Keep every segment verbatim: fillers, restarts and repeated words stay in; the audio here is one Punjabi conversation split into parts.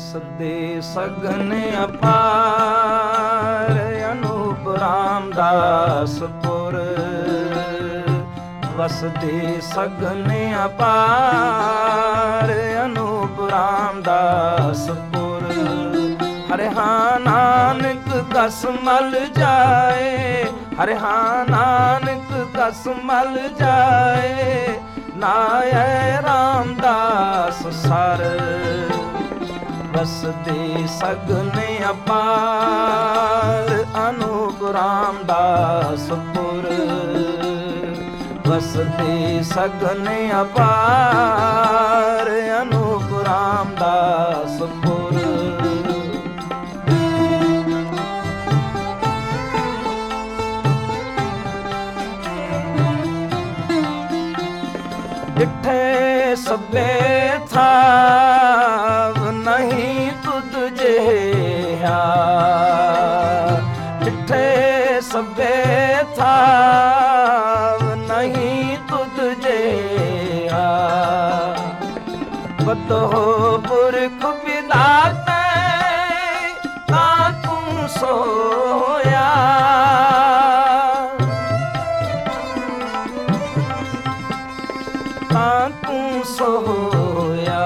ਵਸਦੇ ਸਗਨ ਅਪਾਰ ਅਨੂਪ ਰਾਮਦਾਸਪੁਰ। ਵਸਦੇ ਸਗਨ ਅਪਾਰ ਅਨੂਪ ਰਾਮਦਾਸਪੁਰ। ਹਰਿ ਹਾਂ ਨਾਨਕ ਕਸ ਮਲ ਜਾਏ, ਹਰਿ ਹਾਂ ਨਾਨਕ ਕਸ ਮਲ ਜਾਏ। ਨਾਇ ਰਾਮਦਾਸ ਸਰ ਵਸਦੇ ਸਗਨ ਅਪਾਰ ਅਨੂਪ ਰਾਮਦਾਸਪੁਰ। ਵਸਦੇ ਸਗਨ ਅਪਾਰ ਅਨੂਪ ਰਾਮਦਾਸਪੁਰ। ਡਿਠੇ ਸਭੇ ਥਾਵ ਨਹੀਂ ਤੁਧ ਜਿਹਾ। ਡਿਠੇ ਸਭੇ ਥਾਵ ਨਹੀਂ ਤੁਧ ਜਿਹਾ। ਬਦੋ ਪੁਰਖ ਵਿਦਾਤੇ ਤਾਂ ਤੂੰ ਸੋਇਆ। ਤਾਂ ਤੂੰ ਸੋਇਆ।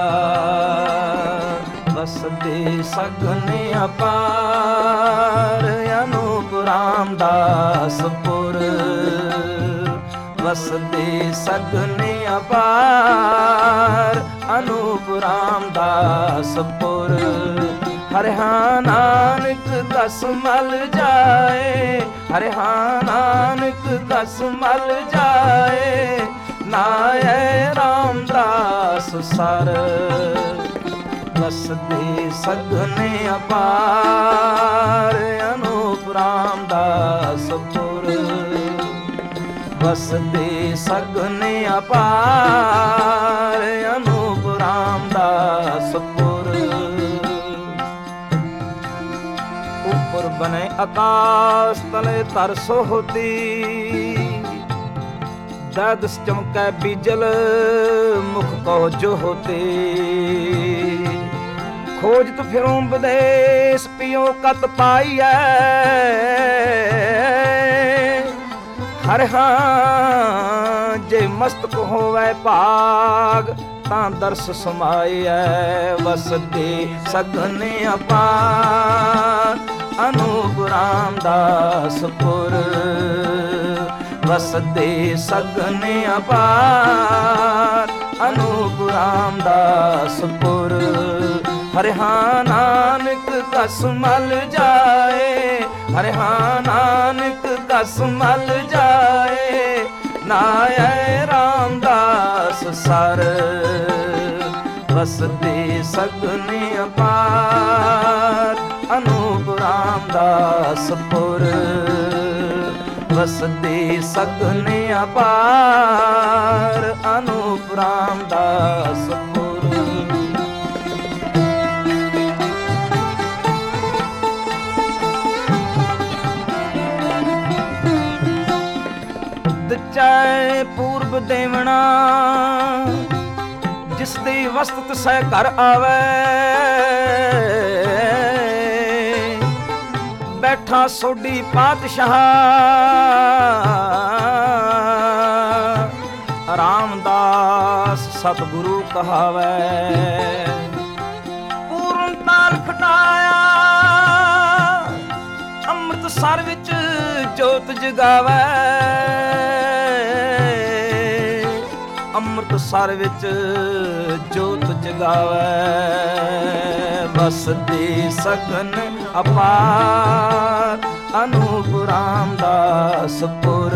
ਵਸਦੇ ਸਗਨ ਅਪਾਰ ਅਨੂਪ ਰਾਮਦਾਸਪੁਰ। ਵਸਦੇ ਸਗਨ ਅਪਾਰ ਅਨੂਪ ਰਾਮਦਾਸਪੁਰ। ਹਰਿ ਹਾਂ ਨਾਨਕ ਕਸ ਮਲ ਜਾਏ, ਹਰਿ ਹਾਂ ਨਾਨਕ ਕਸ ਮਲ ਜਾਏ। ਨਾਇ ਰਾਮਦਾਸ ਸਰ ਵਸਦੇ ਸਗਨ ਅਪਾਰ ਅਨੂਪ ਰਾਮਦਾਸਪੁਰ। ਵਸਦੇ ਸਗਨ ਅਪਾਰ ਅਨੂਪ ਰਾਮਦਾਸਪੁਰ। ਉੱਪਰ ਬਨੇ ਆਕਾਸ਼ ਤਲੇ ਧਰ ਸੋਹਤੀ। ਦਦਸ ਚਮਕੈ ਬੀਜਲ ਮੁਖ ਕੋ ਜੋਹਤੇ। ਖੋਜਤ ਫਿਰੋਂ ਵਿਦੇਸ ਪਿਓ ਕਤ ਪਾਈਐ। ਹਰਿ ਹਾਂ ਜੇ ਮਸਤਕ ਹੋਵੈ ਭਾਗ ਤਾਂ ਦਰਸ ਸਮਾਈਐ। ਵਸਦੇ ਸਗਨ ਅਪਾਰ ਅਨੂਪ ਰਾਮਦਾਸਪੁਰ। ਵਸਦੇ ਸਗਨ ਅਪਾਰ ਅਨੂਪ ਰਾਮਦਾਸਪੁਰ। ਹਰਿ ਹਾਂ ਨਾਨਕ ਕਸ ਮਲ ਜਾਏ, ਹਰਿ ਹਾਂ ਨਾਨਕ ਕਸ ਮਲ ਜਾਏ। ਨਾਇ ਰਾਮਦਾਸ ਸਰ ਵਸਦੇ ਸਗਨ ਅਪਾਰ ਅਨੂਪ ਰਾਮਦਾਸਪੁਰ। ਵਸਦੇ ਸਗਨ ਅਪਾਰ ਅਨੂਪ ਰਾਮਦਾਸਪੁਰ। ਦਚੈ ਪੂਰਬ ਦੇਵਣਾ ਜਿਸ ਦੀ ਵਸਤ ਸਹਿ ਘਰ ਆਵੈ। ਬੈਠਾ ਸੋਢੀ ਪਾਤਸ਼ਾਹ ਰਾਮਦਾਸ ਸਤਿਗੁਰੂ ਕਹਾਵੈ। ਪੂਰਨ ਤਾਲ ਖਟਾਇਆ ਅੰਮ੍ਰਿਤਸਰ ਵਿੱਚ ਜੋਤ ਜਗਾਵੈ। ਅੰਮ੍ਰਿਤਸਰ ਵਿੱਚ ਜੋਤ ਜਗਾਵੈ। ਵਸਦੇ ਸਗਨ ਅਪਾਰ ਅਨੂਪ ਰਾਮਦਾਸਪੁਰ।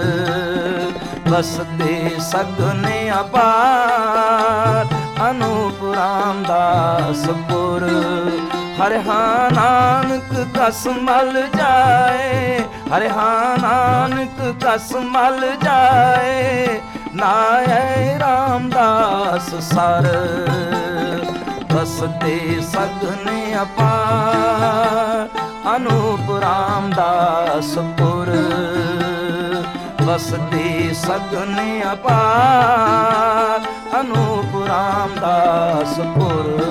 ਵਸਦੇ ਸਗਨ ਅਪਾਰ ਅਨੂਪ ਰਾਮਦਾਸਪੁਰ। ਹਰਿ ਹਾਂ ਨਾਨਕ ਕਸ ਮਲ ਜਾਏ, ਹਰਿ ਹਾਂ ਨਾਨਕ ਕਸ ਮਲ ਜਾਏ। ਨਾਇ ਰਾਮਦਾਸ ਸਰ ਵਸਦੇ ਸਗਨ ਅਪਾਰ ਅਨੂਪ ਰਾਮਦਾਸਪੁਰ। ਵਸਦੇ ਸਗਨ ਅਪਾਰ ਅਨੂਪ ਰਾਮਦਾਸਪੁਰ।